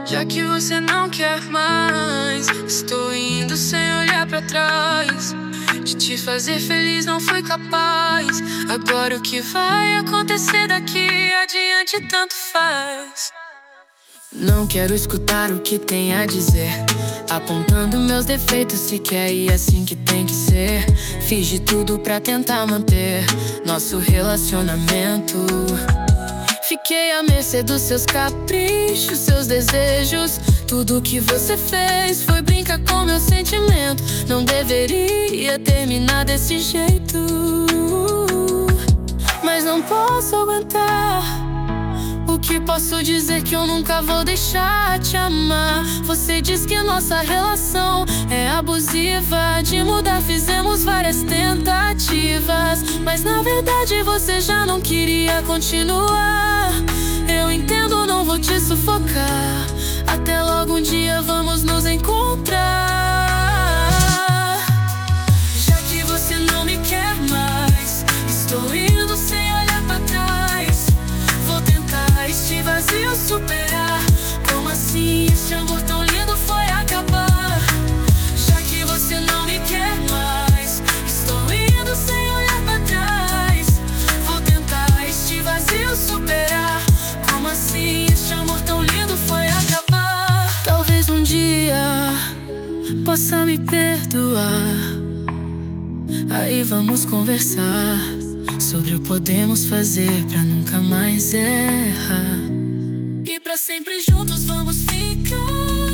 Já que você não quer mais, estou indo sem olhar pra trás. De te fazer feliz não fui capaz. Agora o que vai acontecer daqui adiante tanto faz. Não quero escutar o que tem a dizer, apontando meus defeitos se quer e é assim que tem que ser. Fiz de tudo pra tentar manter nosso relacionamento. Fiquei à mercê dos seus caprichos, seus desejos. Tudo que você fez foi brincar com meu sentimento. Não deveria terminar desse jeito, mas não posso aguentar. O que posso dizer que eu nunca vou deixar te amar? Você diz que nossa relação é abusiva. De mudar fizemos várias tentativas, mas na verdade você já não queria continuar. Eu entendo, não vou te sufocar. Até logo, um dia vamos nos encontrar. Já que você não me quer mais, estou indo sem olhar pra trás. Vou tentar este vazio superar. Como assim esse amor tão lindo foi acabar? Já que você não me quer mais, estou indo sem olhar pra trás. Vou tentar este vazio superar. Como assim este amor tão lindo foi acabar? Talvez um dia possa me perdoar. Aí vamos conversar sobre o que podemos fazer pra nunca mais errar. E pra sempre juntos vamos ficar.